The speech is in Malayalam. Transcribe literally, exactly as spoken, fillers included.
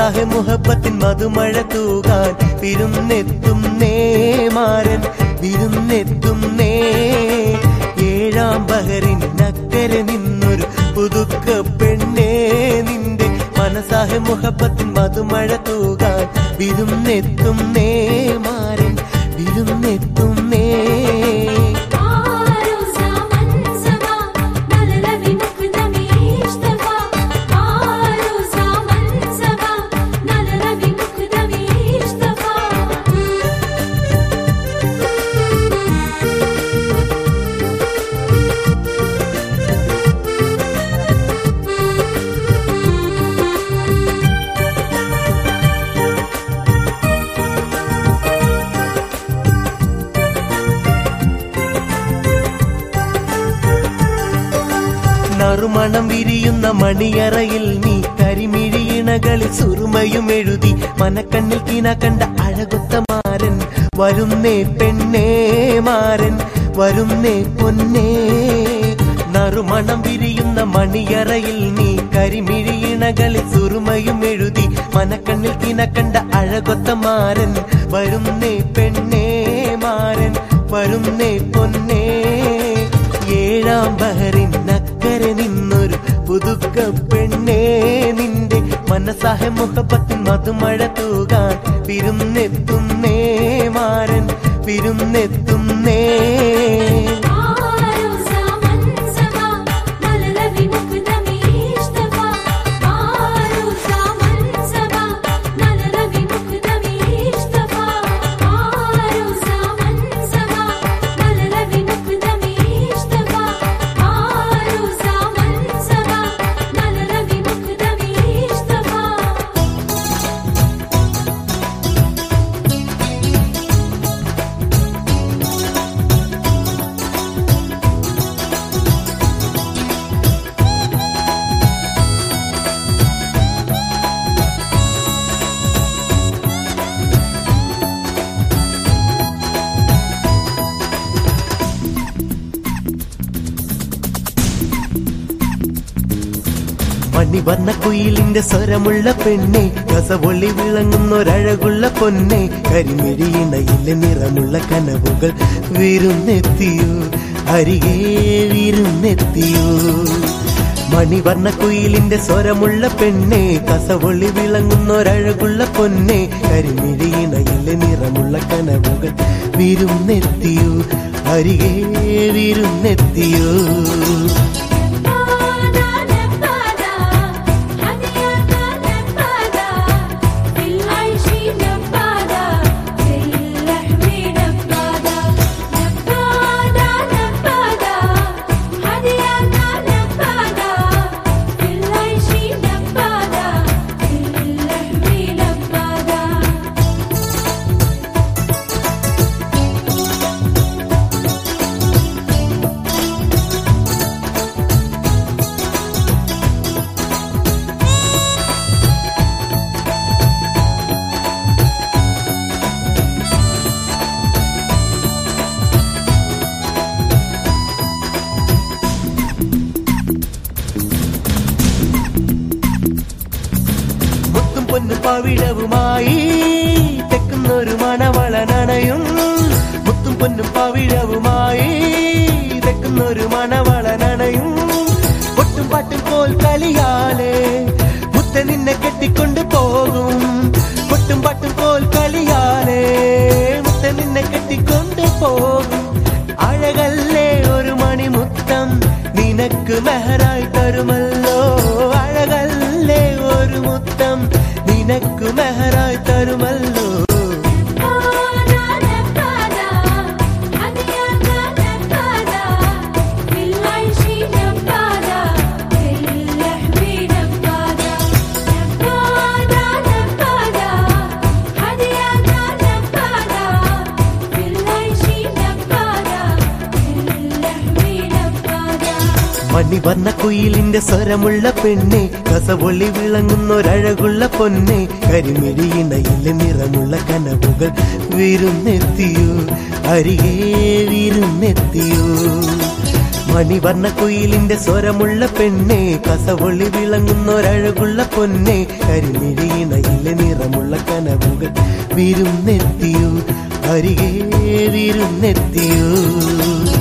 മനസാഹെ മുഹബത്തിൻ മധുമഴ തൂകാൻ വിരുന്നെത്തും നേമാരൻ വിരുന്നെത്തും നേ ഏഴാം ബഹറിൻ നക്കരെ നിന്നൊരു പുതുക്ക പെണ്ണേ നിന്റെ മനസാഹെ മുഹബത്തിൻ മധുമഴ തൂകാൻ വിരുന്നെത്തും നേമാരൻ വിരുന്നെത്തും നേ നറുമണം വിരിയുന്ന മണിയറയിൽ നീ കരിമിഴിയിണകളിൽ സുറുമയും എഴുതി മനക്കണ്ണിൽ കീന കണ്ട അഴകൊത്ത മാരൻ വരുന്നേ പെണ്ണേ മാരൻ വരുന്നേ പൊന്നേ നറുമണം വിരിയുന്ന മണിയറയിൽ നീ കരിമിഴിയിണകളിൽ സുറുമയും എഴുതി മനക്കണ്ണിൽ കീന കണ്ട അഴകൊത്ത മാരൻ വരുന്നേ പെണ്ണേ മാരൻ വരുന്നേ പൊന്നേ ഏഴാം ബഹറിൻ നക്കരെ നിന്നൊരു പുതുക്ക പെണ്ണേ നിന്റെ മനസാഹെ മുഹബത്തിൻ മധുമഴ തൂകാൻ വിരുന്നെത്തും നേ മാരൻ വിരുന്നെത്തും നേ മണിവർണ്ണ കുയിലിന്റെ സ്വരമുള്ള പെണ്ണെ രസവൊളി വിളങ്ങുന്നൊരഴകുള്ള പൊന്നെ കരിമിഴിയിണയിലെ നിറമുള്ള കനവുകൾ വിരുന്നെത്തിയോ അരികെ വിരുന്നെത്തിയോ മണിവർണ്ണ കുയിലിന്റെ സ്വരമുള്ള പെണ്ണെ കസവൊളി വിളങ്ങുന്നൊരഴകുള്ള പൊന്നെ കരിമിഴിയിണയിലെ നിറമുള്ള കനവുകൾ വിരുന്നെത്തിയോ അരികെ വിരുന്നെത്തിയോ പവിഴവുമായി തെക്കുന്നൊരു മണവളനണയും മുത്തും പൊന്നും പവിഴവുമായി തെക്കുന്നൊരു മണവളനണയും പൊട്ടും പാട്ടും പോൽ കളിയാലേ മുത്ത നിന്നെ കെട്ടിക്കൊണ്ട് പോകും പൊട്ടും പാട്ടും പോൽ കളിയാലേ മുത്ത നിന്നെ കെട്ടിക്കൊണ്ട് പോകും അഴകല്ലേ ഒരു മണിമുത്തം നിനക്ക് മെഹറായി തരുമല്ലോ അഴകല്ലേ ഒരു മുത്തം നിനക്ക് മെഹറായി തരുമല്ലോ മണിവർണ്ണ കുയിലിന്റെ സ്വരമുള്ള പെണ്ണെ കസവൊളി വിളങ്ങുന്നൊരഴകുള്ള പൊന്നെ കരിമിഴിയിണയിലെ നിറമുള്ള കനവുകൾ വിരുന്നെത്തിയോ അരികെ വിരുന്നെത്തിയോ മണിവർണ്ണ കുയിലിന്റെ സ്വരമുള്ള പെണ്ണെ കസവൊളി വിളങ്ങുന്നൊരഴകുള്ള പൊന്നെ കരിമിഴിയിണയിലെ നിറമുള്ള കനവുകൾ വിരുന്നെത്തിയൂ അരികെ വിരുന്നെത്തിയൂ